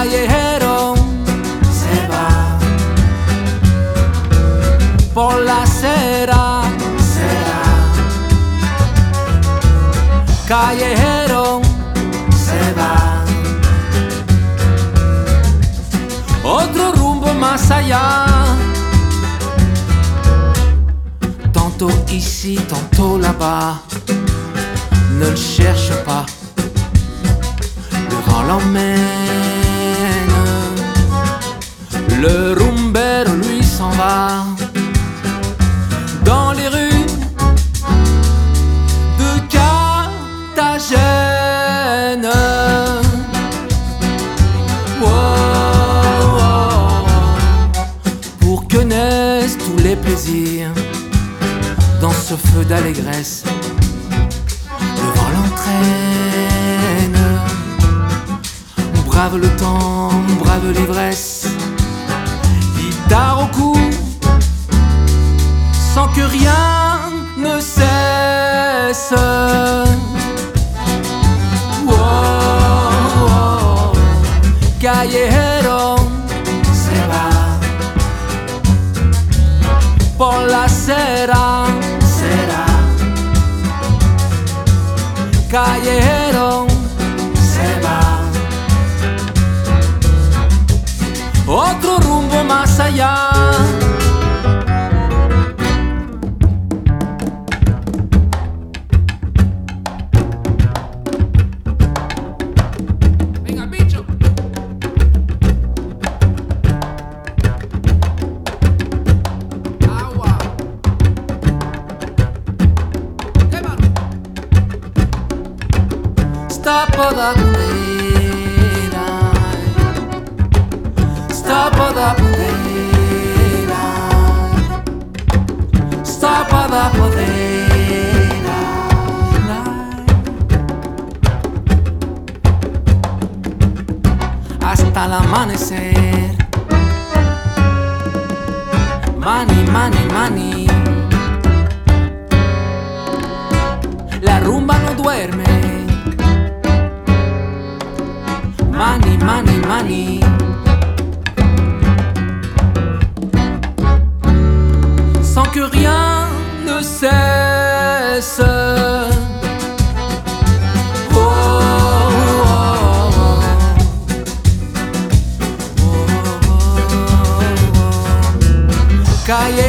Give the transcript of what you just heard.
callejero se va por la acera, será callejero se va. Otro rumbo más allá, tantôt ici, tantôt là-bas. Ne le cherche pas, le vent l'emmène. Le rumbero lui s'en va dans les rues de Carthagène. Pour que naissent tous les plaisirs dans ce feu d'allégresse, le vent l'entraîne. On brave le temps, on brave l'ivresse, guitare au cou, sans que rien ne cesse. Callejero se va por la acera, será callejero se va. Otro rumbo más allá, stop da bandeira, stop da bandeira, stop da bandeira. Hasta el amanecer, mani, mani, mani. La rumba no duerme. Mani, mani, mani. Sans que rien ne cesse. Oh, oh, oh. Oh, oh, oh. Calle